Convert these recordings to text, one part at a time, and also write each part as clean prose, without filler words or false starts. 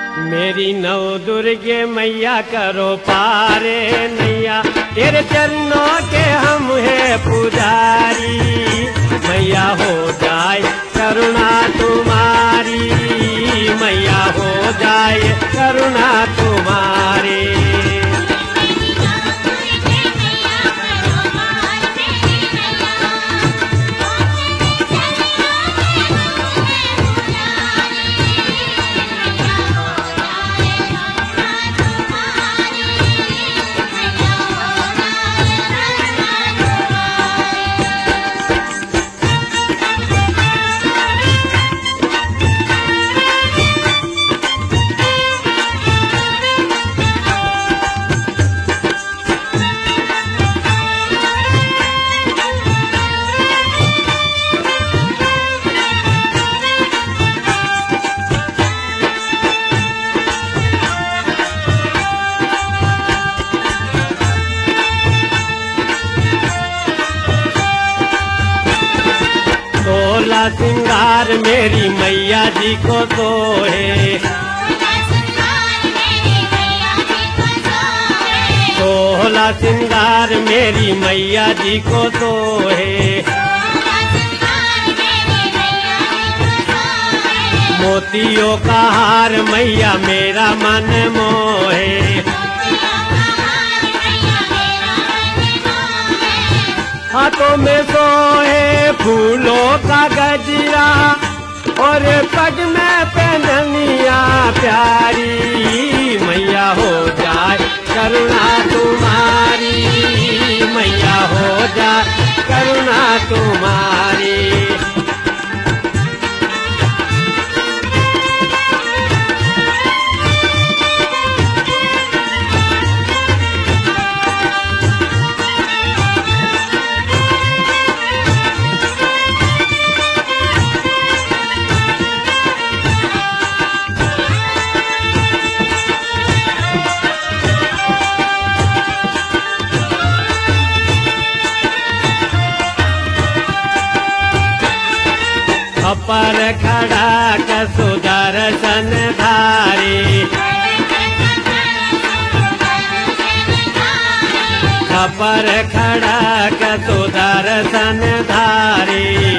मेरी नौ दुर्गे मैया करो पारे नैया, तेरे चरणों के हम है पुजारी। मैया हो जाए करुणा तुम्हारी, मैया हो जाए करुणा तुम्हारी। सोलह सिंगार मेरी मैया जी को सोहे, सोलह सिंगार मेरी मैया जी को सोहे। मोतियों का हार मैया मेरा मन मोहे, हाथों में सोहे फूलों का गजरा और पग में पहननिया प्यारी। मैया हो जाए करुणा तुम्हारी, मैया हो जाए करुणा तुम्हारी। पर खड़ा कसु दर्शन धारी, पर खड़ा कसु दर्शन धारी।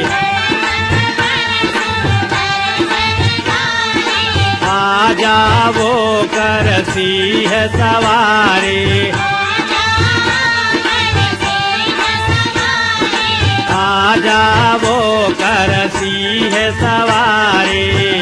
आ जावो कर सिंह सवारी, आ जावो कर सिंह सवारी।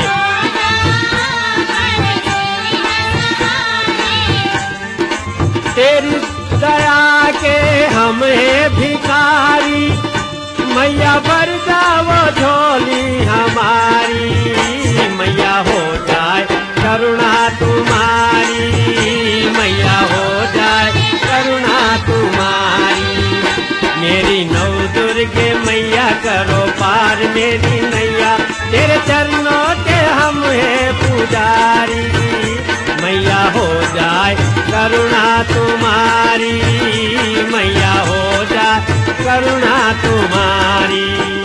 तेरी दया के हम है भिखारी, मैया भर जावो झोली हमारी। मैया हो जाए करुणा तुम्हारी, मैया हो जाए करुणा तुम्हारी। मेरी नौ दुर्गे मैया करो पार मेरी नैया, तेरे चरणों के हम है पुजारी। मैया हो जाए करुणा तुम्हारी, मैया हो जाए करुणा तुम्हारी।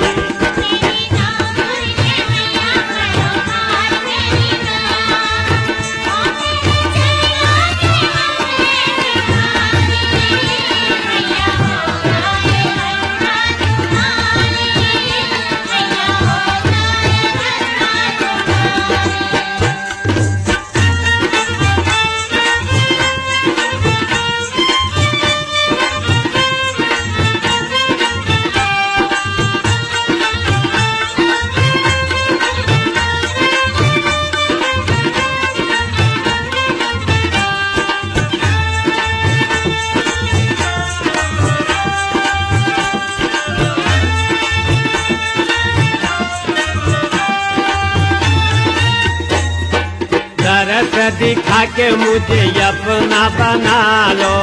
दरस दिखा के मुझे अपना बना लो,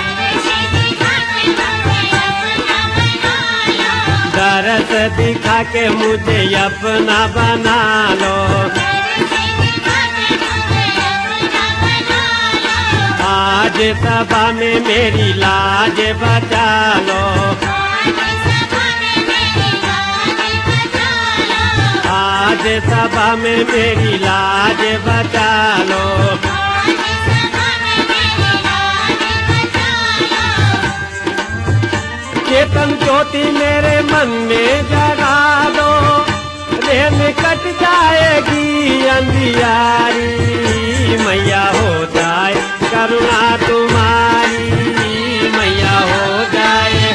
दरस दिखा के मुझे अपना बना लो। आज सभा में मेरी लाज बचा लो, आज आज सभा में मेरी लाज बचा लो। चेतन ज्योति मेरे मन में जगा दो, रेल कट जाएगी अंधियारी। मैया हो जाए करुणा तुम्हारी, मैया हो जाए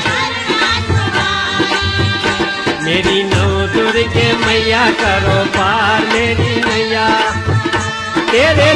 मेरी नौ दुर्गे मैया, करो पार मेरी नैया। तेरे